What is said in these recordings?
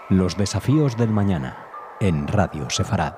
Los desafíos del mañana, en Radio Sefarad.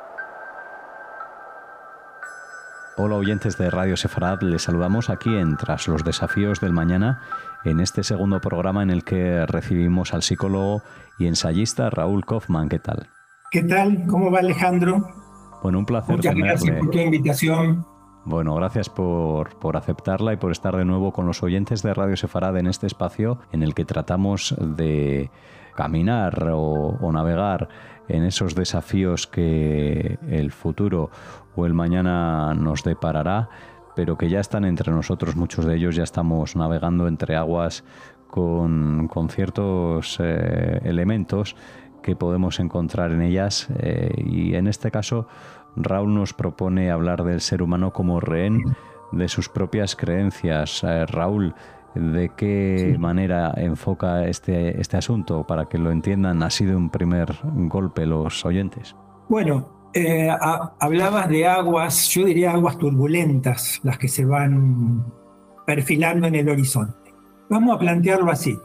Hola oyentes de Radio Sefarad, les saludamos aquí en Tras los desafíos del mañana, en este segundo programa en el que recibimos al psicólogo y ensayista Raúl Kaufmann. ¿Qué tal? ¿Qué tal? ¿Cómo va, Alejandro? Bueno, un placer Muchas tenerle. Gracias por tu invitación. Bueno, gracias por aceptarla y por estar de nuevo con los oyentes de Radio Sefarad en este espacio en el que tratamos de caminar o navegar en esos desafíos que el futuro o el mañana nos deparará, pero que ya están entre nosotros. Muchos de ellos ya estamos navegando entre aguas con ciertos elementos que podemos encontrar en ellas, y en este caso Raúl nos propone hablar del ser humano como rehén de sus propias creencias. Raúl, ¿de qué manera enfoca este asunto para que lo entiendan así de un primer golpe los oyentes? Bueno, hablabas de aguas, yo diría aguas turbulentas, las que se van perfilando en el horizonte. Vamos a plantearlo así.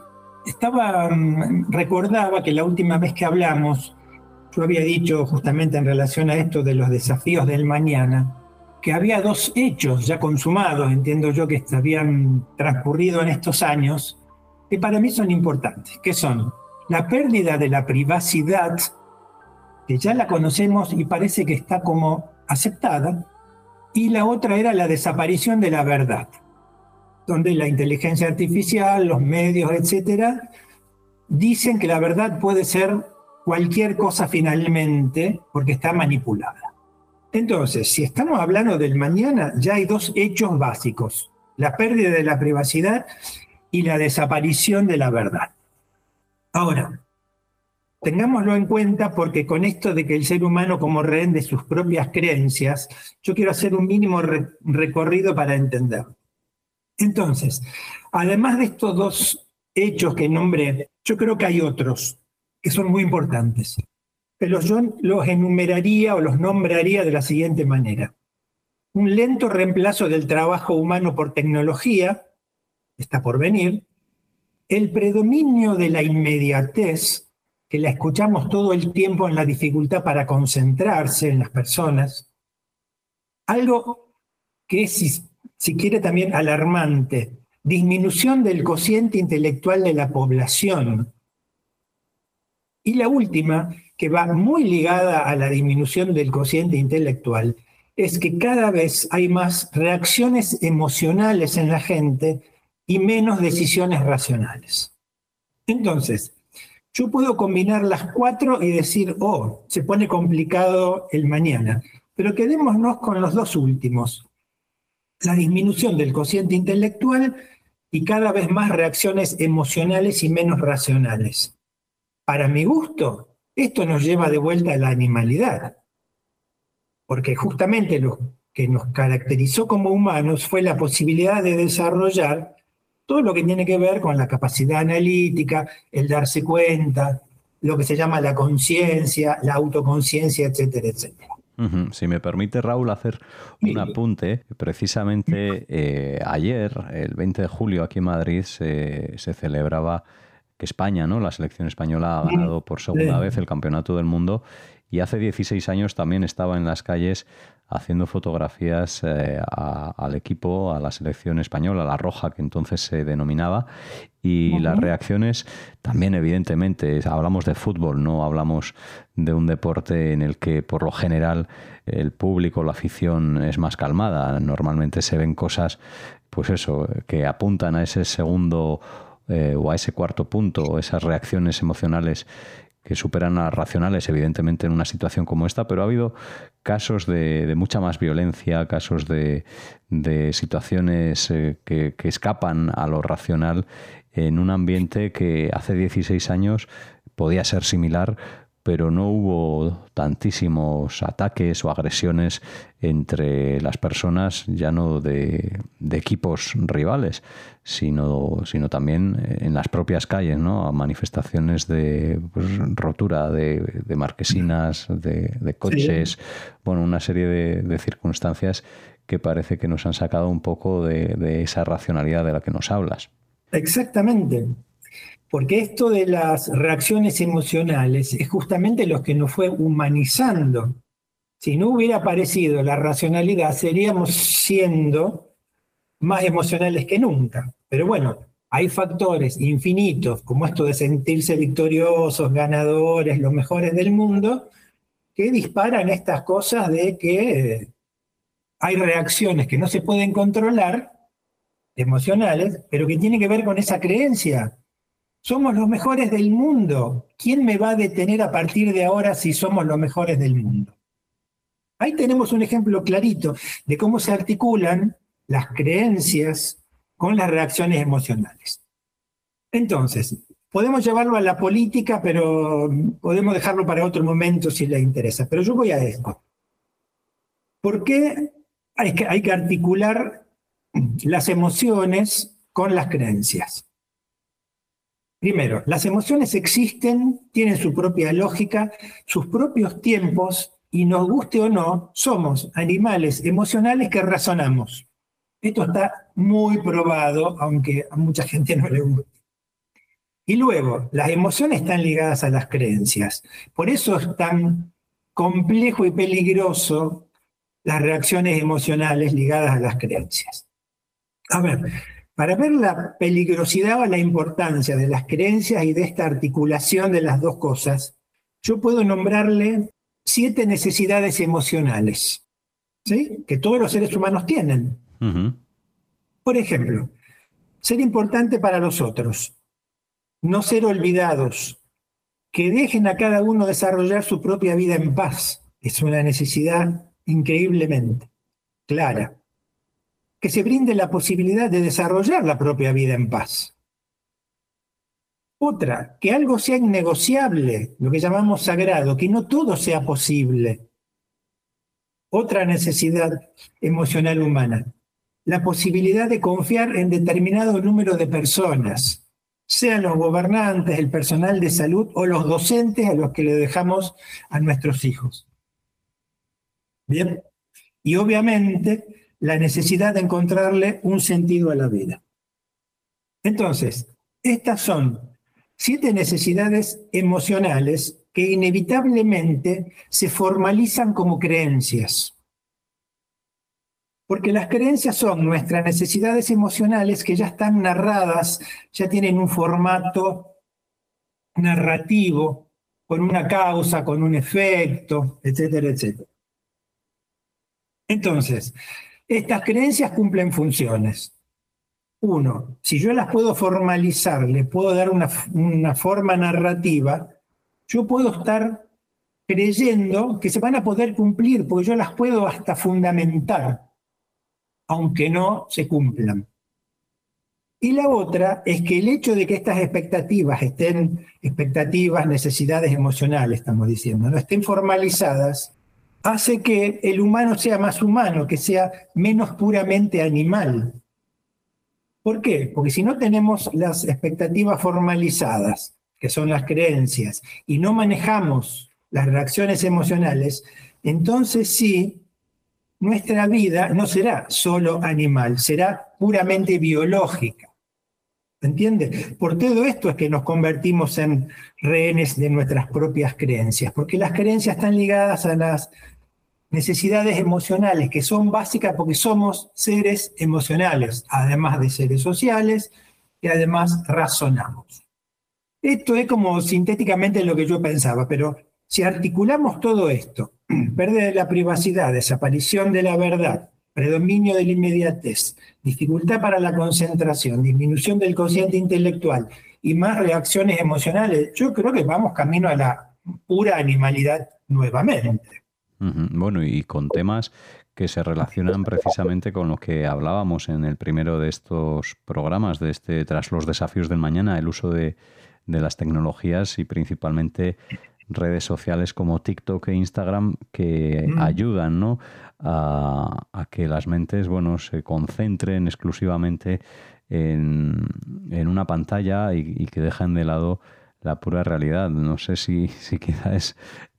Recordaba que la última vez que hablamos, yo había dicho justamente en relación a esto de los desafíos del mañana, que había dos hechos ya consumados, entiendo yo, que habían transcurrido en estos años, que para mí son importantes, que son la pérdida de la privacidad, que ya la conocemos y parece que está como aceptada, y la otra era la desaparición de la verdad, donde la inteligencia artificial, los medios, etcétera, dicen que la verdad puede ser cualquier cosa finalmente porque está manipulada. Entonces, si estamos hablando del mañana, ya hay dos hechos básicos: la pérdida de la privacidad y la desaparición de la verdad. Ahora, tengámoslo en cuenta porque con esto de que el ser humano como rehén de sus propias creencias, yo quiero hacer un mínimo recorrido para entender. Entonces, además de estos dos hechos que nombré, yo creo que hay otros que son muy importantes, pero yo los enumeraría o los nombraría de la siguiente manera. Un lento reemplazo del trabajo humano por tecnología, está por venir. El predominio de la inmediatez, que la escuchamos todo el tiempo en la dificultad para concentrarse en las personas. Algo que es, si quiere, también alarmante: disminución del cociente intelectual de la población. Y la última, que va muy ligada a la disminución del cociente intelectual, es que cada vez hay más reacciones emocionales en la gente y menos decisiones racionales. Entonces, yo puedo combinar las cuatro y decir, se pone complicado el mañana, pero quedémonos con los dos últimos: la disminución del cociente intelectual y cada vez más reacciones emocionales y menos racionales. Para mi gusto, esto nos lleva de vuelta a la animalidad, porque justamente lo que nos caracterizó como humanos fue la posibilidad de desarrollar todo lo que tiene que ver con la capacidad analítica, el darse cuenta, lo que se llama la conciencia, la autoconciencia, etcétera, etcétera. Si me permite, Raúl, hacer un apunte. Precisamente ayer, el 20 de julio, aquí en Madrid, se celebraba que España, ¿no? La selección española ha ganado por segunda vez el Campeonato del Mundo, y hace 16 años también estaba en las calles haciendo fotografías al equipo, a la selección española, la Roja, que entonces se denominaba, y las reacciones también, evidentemente, hablamos de fútbol, no hablamos de un deporte en el que por lo general el público, la afición es más calmada. Normalmente se ven cosas, pues eso, que apuntan a ese segundo o a ese cuarto punto, esas reacciones emocionales que superan a las racionales, evidentemente, en una situación como esta, pero ha habido casos de mucha más violencia, casos de situaciones que escapan a lo racional en un ambiente que hace 16 años podía ser similar, pero no hubo tantísimos ataques o agresiones entre las personas, ya no de equipos rivales, sino también en las propias calles, ¿no? A manifestaciones de rotura de marquesinas, de coches, sí. Bueno, una serie de circunstancias que parece que nos han sacado un poco de esa racionalidad de la que nos hablas. Exactamente. Porque esto de las reacciones emocionales es justamente lo que nos fue humanizando. Si no hubiera aparecido la racionalidad, seríamos siendo más emocionales que nunca. Pero bueno, hay factores infinitos, como esto de sentirse victoriosos, ganadores, los mejores del mundo, que disparan estas cosas de que hay reacciones que no se pueden controlar, emocionales, pero que tienen que ver con esa creencia. Somos los mejores del mundo. ¿Quién me va a detener a partir de ahora si somos los mejores del mundo? Ahí tenemos un ejemplo clarito de cómo se articulan las creencias con las reacciones emocionales. Entonces, podemos llevarlo a la política, pero podemos dejarlo para otro momento si les interesa. Pero yo voy a esto. ¿Por qué hay que articular las emociones con las creencias? Primero, las emociones existen, tienen su propia lógica, sus propios tiempos, y nos guste o no, somos animales emocionales que razonamos. Esto está muy probado, aunque a mucha gente no le guste. Y luego, las emociones están ligadas a las creencias. Por eso es tan complejo y peligroso las reacciones emocionales ligadas a las creencias. A ver, para ver la peligrosidad o la importancia de las creencias y de esta articulación de las dos cosas, yo puedo nombrarle 7 necesidades emocionales, ¿sí? Que todos los seres humanos tienen. Uh-huh. Por ejemplo, ser importante para los otros, no ser olvidados, que dejen a cada uno desarrollar su propia vida en paz. Es una necesidad increíblemente clara. Que se brinde la posibilidad de desarrollar la propia vida en paz. Otra, que algo sea innegociable, lo que llamamos sagrado, que no todo sea posible. Otra necesidad emocional humana, la posibilidad de confiar en determinado número de personas, sean los gobernantes, el personal de salud o los docentes a los que le dejamos a nuestros hijos. Bien, y obviamente la necesidad de encontrarle un sentido a la vida. Entonces, estas son 7 necesidades emocionales que inevitablemente se formalizan como creencias. Porque las creencias son nuestras necesidades emocionales que ya están narradas, ya tienen un formato narrativo, con una causa, con un efecto, etcétera, etcétera. Entonces, estas creencias cumplen funciones. Uno, si yo las puedo formalizar, le puedo dar una forma narrativa, yo puedo estar creyendo que se van a poder cumplir, porque yo las puedo hasta fundamentar, aunque no se cumplan. Y la otra es que el hecho de que estas expectativas necesidades emocionales, estamos diciendo, no estén formalizadas, hace que el humano sea más humano, que sea menos puramente animal. ¿Por qué? Porque si no tenemos las expectativas formalizadas, que son las creencias, y no manejamos las reacciones emocionales, entonces sí, nuestra vida no será solo animal, será puramente biológica. ¿Entiende? Por todo esto es que nos convertimos en rehenes de nuestras propias creencias, porque las creencias están ligadas a las necesidades emocionales, que son básicas porque somos seres emocionales, además de seres sociales, y además razonamos. Esto es como sintéticamente lo que yo pensaba, pero si articulamos todo esto, pérdida de la privacidad, desaparición de la verdad, predominio de la inmediatez, dificultad para la concentración, disminución del cociente intelectual y más reacciones emocionales, yo creo que vamos camino a la pura animalidad nuevamente. Bueno, y con temas que se relacionan precisamente con lo que hablábamos en el primero de estos programas, tras los desafíos del mañana, el uso de las tecnologías y principalmente redes sociales como TikTok e Instagram que ayudan, ¿no?, a que las mentes, bueno, se concentren exclusivamente en una pantalla y que dejan de lado la pura realidad. No sé si quizá es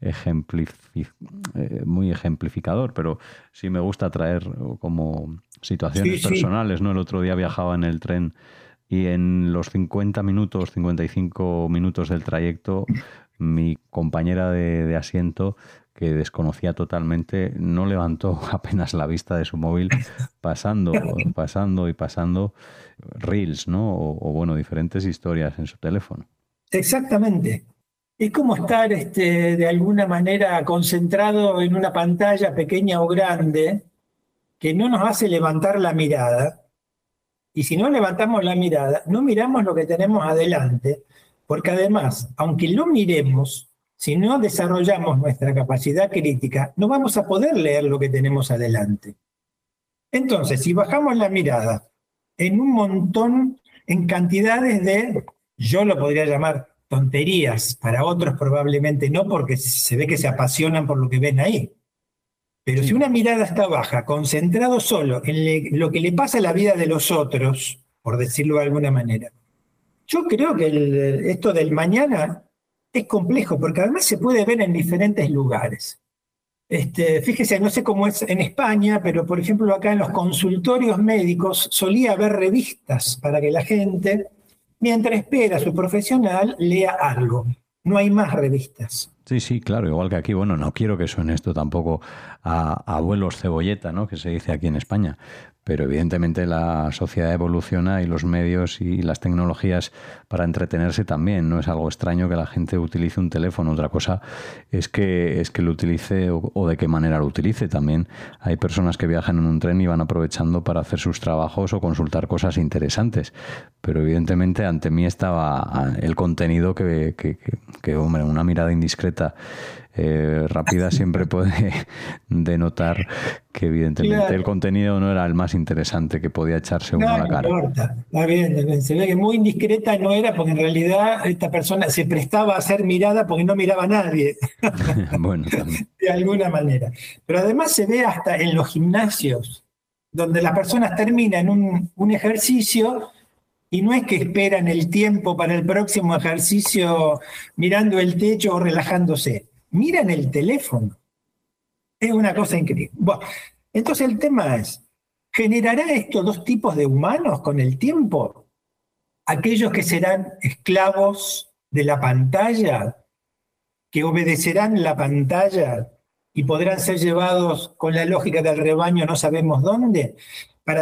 muy ejemplificador, pero sí me gusta traer como situaciones personales, ¿no? El otro día viajaba en el tren y en los 50 minutos, 55 minutos del trayecto, mi compañera de asiento, que desconocía totalmente, no levantó apenas la vista de su móvil, pasando y pasando reels, ¿no? Bueno, diferentes historias en su teléfono. Exactamente. Es como estar de alguna manera concentrado en una pantalla pequeña o grande que no nos hace levantar la mirada. Y si no levantamos la mirada, no miramos lo que tenemos adelante, porque además, aunque lo miremos, si no desarrollamos nuestra capacidad crítica, no vamos a poder leer lo que tenemos adelante. Entonces, si bajamos la mirada en un montón, en cantidades de, yo lo podría llamar tonterías, para otros probablemente no, porque se ve que se apasionan por lo que ven ahí. Pero si una mirada está baja, concentrado solo en lo que le pasa a la vida de los otros, por decirlo de alguna manera, yo creo que esto del mañana es complejo, porque además se puede ver en diferentes lugares. Fíjese, no sé cómo es en España, pero por ejemplo acá en los consultorios médicos solía haber revistas para que la gente, mientras espera a su profesional, lea algo. No hay más revistas. Sí, claro, igual que aquí. Bueno, no quiero que suene esto tampoco a abuelos cebolleta, ¿no? Que se dice aquí en España. Pero evidentemente la sociedad evoluciona y los medios y las tecnologías para entretenerse también. No es algo extraño que la gente utilice un teléfono. Otra cosa es que lo utilice o de qué manera lo utilice. También hay personas que viajan en un tren y van aprovechando para hacer sus trabajos o consultar cosas interesantes. Pero evidentemente ante mí estaba el contenido que hombre, una mirada indiscreta rápida siempre puede denotar que evidentemente claro, el contenido no era el más interesante que podía echarse uno a la cara. No importa, está bien, se ve que muy indiscreta no era porque en realidad esta persona se prestaba a ser mirada porque no miraba a nadie. Bueno, también. De alguna manera. Pero además se ve hasta en los gimnasios, donde las personas terminan un ejercicio y no es que esperan el tiempo para el próximo ejercicio mirando el techo o relajándose. Miran el teléfono. Es una cosa increíble. Bueno, entonces el tema es, ¿generará esto dos tipos de humanos con el tiempo? Aquellos que serán esclavos de la pantalla, que obedecerán la pantalla y podrán ser llevados con la lógica del rebaño no sabemos dónde, para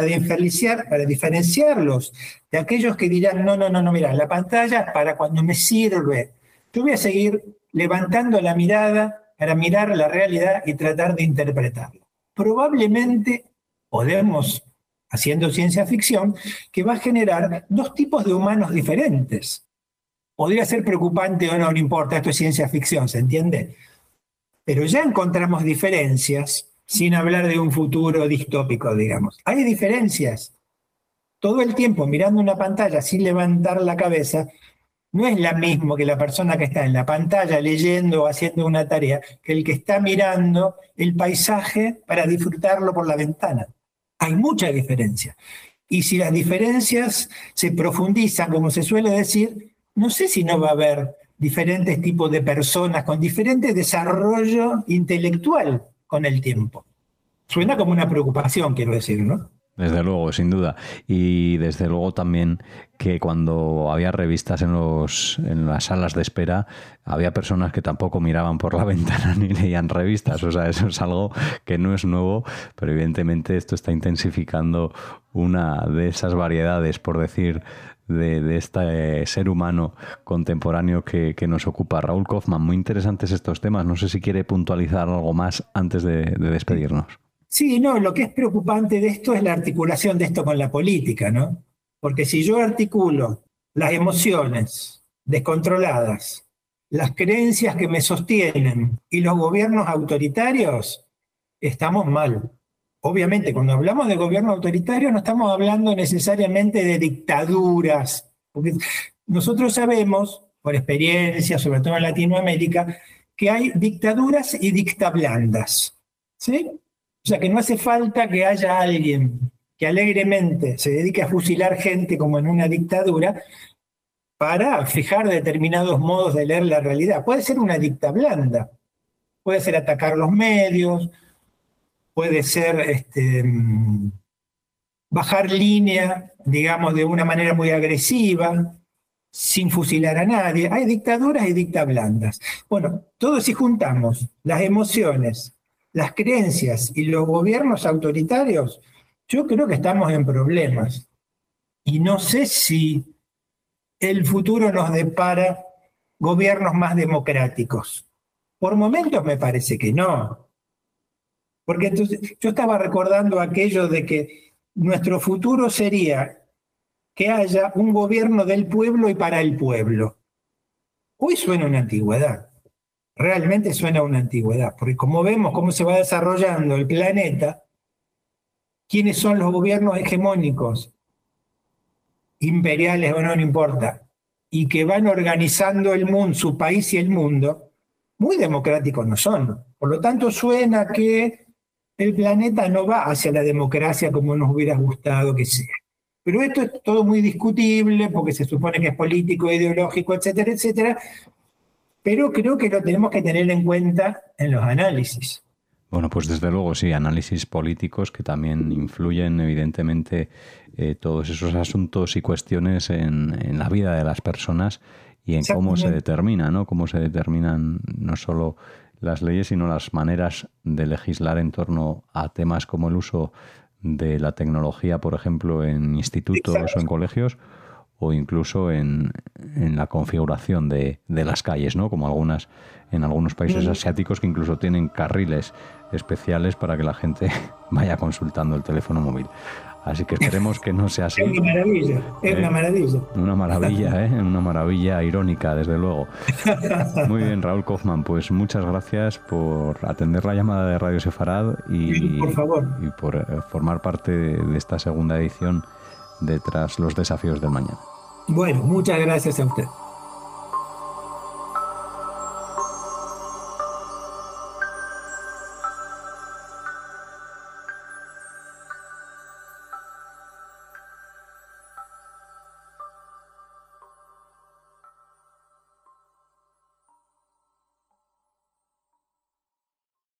diferenciarlos de aquellos que dirán, no, mira, la pantalla para cuando me sirve. Yo voy a seguir levantando la mirada para mirar la realidad y tratar de interpretarla. Probablemente podemos, haciendo ciencia ficción, que va a generar dos tipos de humanos diferentes. Podría ser preocupante o no, no importa, esto es ciencia ficción, ¿se entiende? Pero ya encontramos diferencias, sin hablar de un futuro distópico, digamos. Hay diferencias. Todo el tiempo mirando una pantalla sin levantar la cabeza, no es la misma que la persona que está en la pantalla leyendo o haciendo una tarea, que el que está mirando el paisaje para disfrutarlo por la ventana. Hay mucha diferencia. Y si las diferencias se profundizan, como se suele decir, no sé si no va a haber diferentes tipos de personas con diferente desarrollo intelectual con el tiempo. Suena como una preocupación, quiero decir, ¿no? Desde luego, sin duda. Y desde luego también que cuando había revistas en las salas de espera, había personas que tampoco miraban por la ventana ni leían revistas. O sea, eso es algo que no es nuevo, pero evidentemente esto está intensificando una de esas variedades, por decir, de este ser humano contemporáneo que nos ocupa. Raúl Kaufmann, muy interesantes estos temas. No sé si quiere puntualizar algo más antes de despedirnos. Sí, no, lo que es preocupante de esto es la articulación de esto con la política, ¿no? Porque si yo articulo las emociones descontroladas, las creencias que me sostienen y los gobiernos autoritarios, estamos mal. Obviamente, cuando hablamos de gobierno autoritario no estamos hablando necesariamente de dictaduras, porque nosotros sabemos, por experiencia, sobre todo en Latinoamérica, que hay dictaduras y dictablandas, ¿sí? O sea que no hace falta que haya alguien que alegremente se dedique a fusilar gente como en una dictadura para fijar determinados modos de leer la realidad. Puede ser una dictablanda, puede ser atacar los medios, puede ser bajar línea, digamos, de una manera muy agresiva, sin fusilar a nadie. Hay dictaduras y dictablandas. Bueno, todos si juntamos las emociones, las creencias y los gobiernos autoritarios, yo creo que estamos en problemas. Y no sé si el futuro nos depara gobiernos más democráticos. Por momentos me parece que no. Porque entonces yo estaba recordando aquello de que nuestro futuro sería que haya un gobierno del pueblo y para el pueblo. Hoy suena una antigüedad, realmente suena una antigüedad, porque como vemos cómo se va desarrollando el planeta, quiénes son los gobiernos hegemónicos, imperiales o no, no importa, y que van organizando el mundo, su país y el mundo, muy democráticos no son. Por lo tanto, suena que el planeta no va hacia la democracia como nos hubiera gustado que sea. Pero esto es todo muy discutible porque se supone que es político, ideológico, etcétera, etcétera. Pero creo que lo tenemos que tener en cuenta en los análisis. Bueno, pues desde luego sí, análisis políticos que también influyen evidentemente todos esos asuntos y cuestiones en la vida de las personas y en cómo se determina, ¿no? Cómo se determinan no solo las leyes, sino las maneras de legislar en torno a temas como el uso de la tecnología, por ejemplo, en institutos o en colegios, o incluso en la configuración de las calles, ¿no? Como en algunos países asiáticos que incluso tienen carriles especiales para que la gente vaya consultando el teléfono móvil. Así que esperemos que no sea así. Es una maravilla, es una maravilla. Una maravilla, una maravilla irónica, desde luego. Muy bien, Raúl Kaufmann, pues muchas gracias por atender la llamada de Radio Sefarad y por formar parte de esta segunda edición de Tras los desafíos del mañana. Bueno, muchas gracias a usted.